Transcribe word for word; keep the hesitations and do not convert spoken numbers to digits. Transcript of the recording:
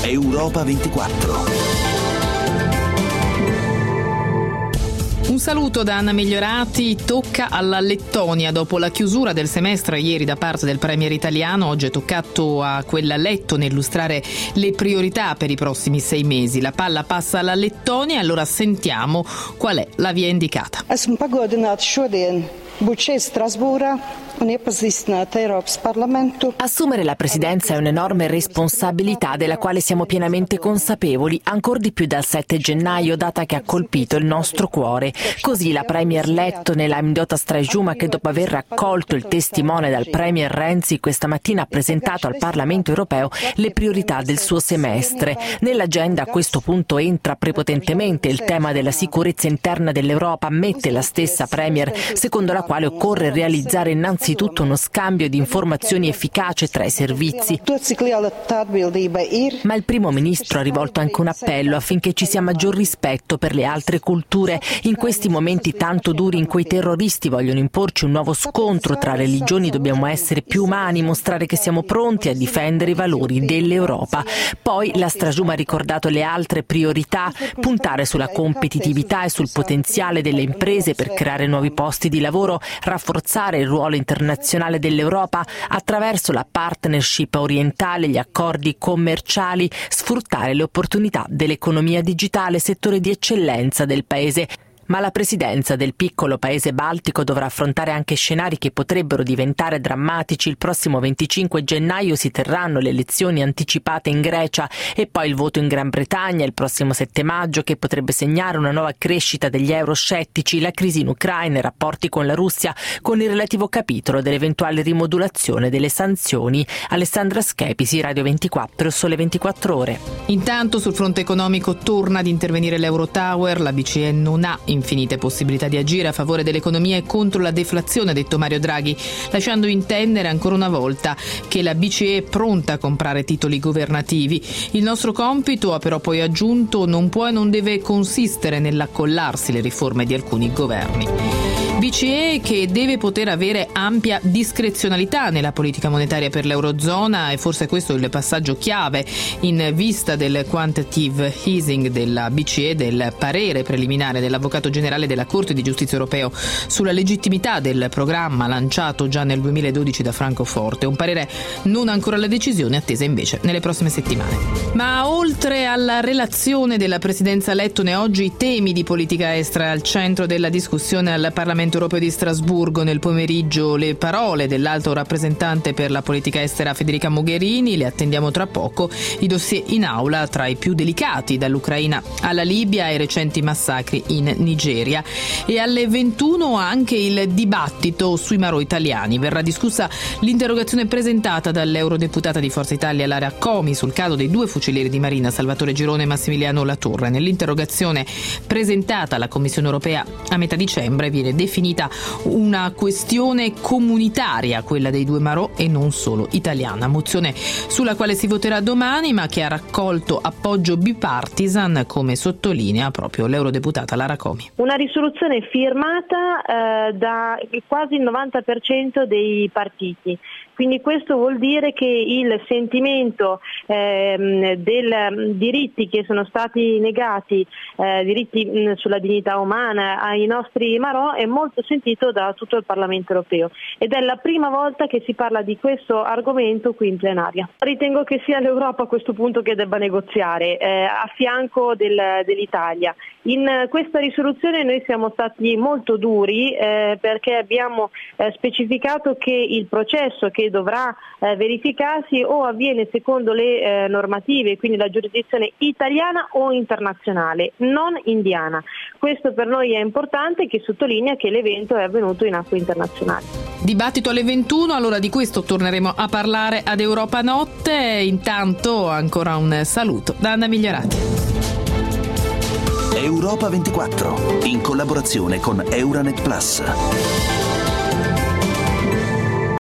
Europa ventiquattro. Un saluto da Anna Migliorati. Tocca alla Lettonia. Dopo la chiusura del semestre ieri da parte del premier italiano, oggi è toccato a quella lettone illustrare le priorità per i prossimi sei mesi. La palla passa alla Lettonia, allora sentiamo qual è la via indicata. Esmu pagodināta šodien būt šeit Strasbūrā un iepazīstināt Eiropas Parlamentu. Assumere la presidenza è un'enorme responsabilità della quale siamo pienamente consapevoli, ancor di più dal sette gennaio, data che ha colpito il nostro cuore. Così la premier lettone Laimdota Straujuma, che dopo aver raccolto il testimone dal premier Renzi, questa mattina ha presentato al Parlamento europeo le priorità del suo semestre. Nell'agenda a questo punto entra prepotentemente il tema della sicurezza interna dell'Europa, ammette la stessa premier, secondo la quale occorre realizzare innanzitutto uno scambio di informazioni efficace tra i servizi. Ma il primo ministro ha rivolto anche un appello affinché ci sia maggior rispetto per le altre culture. In questi momenti tanto duri in cui i terroristi vogliono imporci un nuovo scontro tra religioni, dobbiamo essere più umani, mostrare che siamo pronti a difendere i valori dell'Europa. Poi la Straujuma ha ricordato le altre priorità: puntare sulla competitività e sul potenziale delle imprese per creare nuovi posti di lavoro, rafforzare il ruolo internazionale dell'Europa attraverso la partnership orientale, gli accordi commerciali, sfruttare le opportunità dell'economia digitale, settore di eccellenza del paese. Ma la presidenza del piccolo paese baltico dovrà affrontare anche scenari che potrebbero diventare drammatici. Il prossimo venticinque gennaio si terranno le elezioni anticipate in Grecia e poi il voto in Gran Bretagna il prossimo sette maggio, che potrebbe segnare una nuova crescita degli euroscettici, la crisi in Ucraina, i rapporti con la Russia, con il relativo capitolo dell'eventuale rimodulazione delle sanzioni. Alessandra Schepisi, Radio ventiquattro, Sole ventiquattro Ore. Intanto sul fronte economico torna ad intervenire l'Eurotower. La B C E non ha infinite possibilità di agire a favore dell'economia e contro la deflazione, ha detto Mario Draghi, lasciando intendere ancora una volta che la B C E è pronta a comprare titoli governativi. Il nostro compito, ha però poi aggiunto, non può e non deve consistere nell'accollarsi le riforme di alcuni governi. B C E che deve poter avere ampia discrezionalità nella politica monetaria per l'Eurozona, e forse questo è il passaggio chiave in vista del quantitative easing della B C E, del parere preliminare dell'Avvocato Generale della Corte di Giustizia europeo sulla legittimità del programma lanciato già nel duemiladodici da Francoforte. Un parere non ancora alla decisione, attesa invece nelle prossime settimane. Ma oltre alla relazione della presidenza lettone, oggi i temi di politica estera al centro della discussione al Parlamento europeo di Strasburgo. Nel pomeriggio le parole dell'alto rappresentante per la politica estera Federica Mogherini, le attendiamo tra poco. I dossier in aula, tra i più delicati, dall'Ucraina alla Libia ai recenti massacri in Nigeria. E alle ventuno anche il dibattito sui marò italiani. Verrà discussa l'interrogazione presentata dall'eurodeputata di Forza Italia Lara Comi sul caso dei due fucilieri di Marina, Salvatore Girone e Massimiliano Latorre. Nell'interrogazione presentata alla Commissione europea a metà dicembre viene definita una questione comunitaria, quella dei due marò, e non solo italiana. Mozione sulla quale si voterà domani, ma che ha raccolto appoggio bipartisan, come sottolinea proprio l'eurodeputata Lara Comi. Una risoluzione firmata eh, da quasi il novanta per cento dei partiti. Quindi questo vuol dire che il sentimento eh, dei diritti che sono stati negati, eh, diritti mh, sulla dignità umana ai nostri marò, è molto sentito da tutto il Parlamento europeo, ed è la prima volta che si parla di questo argomento qui in plenaria. Ritengo che sia l'Europa a questo punto che debba negoziare eh, a fianco del, dell'Italia. In questa risoluzione noi siamo stati molto duri eh, perché abbiamo eh, specificato che il processo che dovrà eh, verificarsi o avviene secondo le eh, normative, quindi la giurisdizione italiana o internazionale, non indiana. Questo per noi è importante, che sottolinea che l'evento è avvenuto in acque internazionali. Dibattito alle ventuno, allora di questo torneremo a parlare ad Europa Notte. Intanto ancora un saluto da Anna Migliorati. Europa ventiquattro, in collaborazione con Euranet Plus.